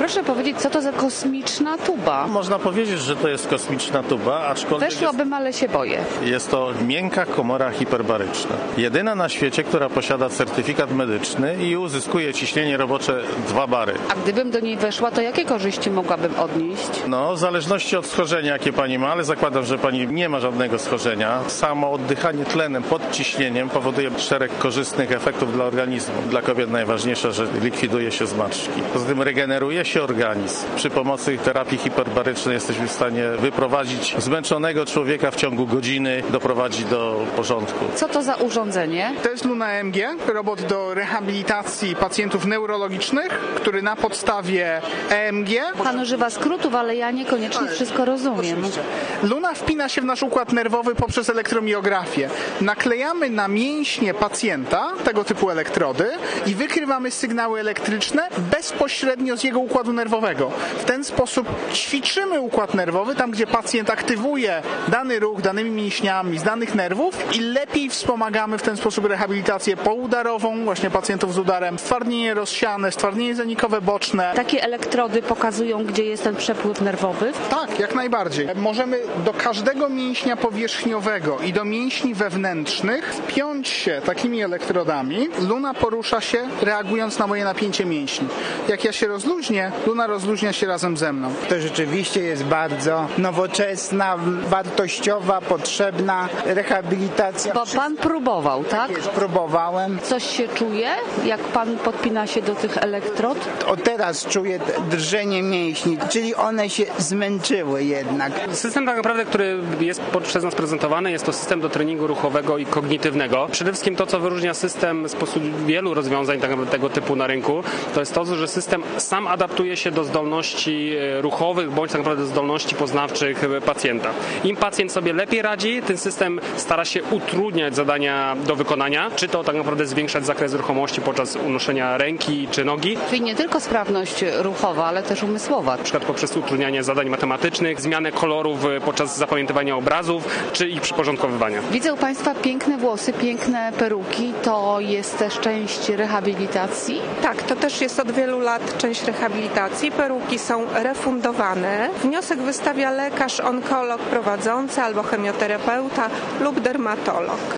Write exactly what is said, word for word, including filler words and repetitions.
Proszę powiedzieć, co to za kosmiczna tuba? Można powiedzieć, że to jest kosmiczna tuba, aczkolwiek Weszłabym, jest, ale się boję. Jest to miękka komora hiperbaryczna. Jedyna na świecie, która posiada certyfikat medyczny i uzyskuje ciśnienie robocze dwa bary. A gdybym do niej weszła, to jakie korzyści mogłabym odnieść? No, w zależności od schorzenia, jakie pani ma, ale zakładam, że pani nie ma żadnego schorzenia. Samo oddychanie tlenem pod ciśnieniem powoduje szereg korzystnych efektów dla organizmu. Dla kobiet najważniejsze, że likwiduje się zmarszczki. Poza tym regeneruje się organizm. Przy pomocy terapii hiperbarycznej jesteśmy w stanie wyprowadzić zmęczonego człowieka w ciągu godziny, doprowadzić do porządku. Co to za urządzenie? To jest Luna E M G, robot do rehabilitacji pacjentów neurologicznych, który na podstawie E M G... Pan używa skrótów, ale ja niekoniecznie wszystko rozumiem. Luna wpina się w nasz układ nerwowy poprzez elektromiografię. Naklejamy na mięśnie pacjenta tego typu elektrody i wykrywamy sygnały elektryczne bezpośrednio z jego układu nerwowego. W ten sposób ćwiczymy układ nerwowy tam, gdzie pacjent aktywuje dany ruch danymi mięśniami z danych nerwów i lepiej wspomagamy w ten sposób rehabilitację poudarową, właśnie pacjentów z udarem, stwardnienie rozsiane, stwardnienie zanikowe boczne. Takie elektrody pokazują, gdzie jest ten przepływ nerwowy? Tak, jak najbardziej. Możemy do każdego mięśnia powierzchniowego i do mięśni wewnętrznych wpiąć się takimi elektrodami. Luna porusza się, reagując na moje napięcie mięśni. Jak ja się rozluźnię, Luna rozluźnia się razem ze mną. To rzeczywiście jest bardzo nowoczesna, wartościowa, potrzebna rehabilitacja. Bo pan próbował, tak? Tak jest, próbowałem. Coś się czuje, jak pan podpina się do tych elektrod? O, teraz czuję drżenie mięśni, czyli one się zmęczyły jednak. System tak naprawdę, który jest przez nas prezentowany, jest to system do treningu ruchowego i kognitywnego. Przede wszystkim to, co wyróżnia system spośród wielu rozwiązań tego typu na rynku, to jest to, że system sam adaptuje się do zdolności ruchowych bądź tak naprawdę zdolności poznawczych pacjenta. Im pacjent sobie lepiej radzi, ten system stara się utrudniać zadania do wykonania, czy to tak naprawdę zwiększać zakres ruchomości podczas unoszenia ręki czy nogi. Czyli nie tylko sprawność ruchowa, ale też umysłowa. Na przykład poprzez utrudnianie zadań matematycznych, zmianę kolorów podczas zapamiętywania obrazów, czy ich przyporządkowywania. Widzę u państwa piękne włosy, piękne peruki. To jest też część rehabilitacji? Tak, to też jest od wielu lat część rehabilitacji. Peruki są refundowane. Wniosek wystawia lekarz, onkolog prowadzący albo chemioterapeuta lub dermatolog.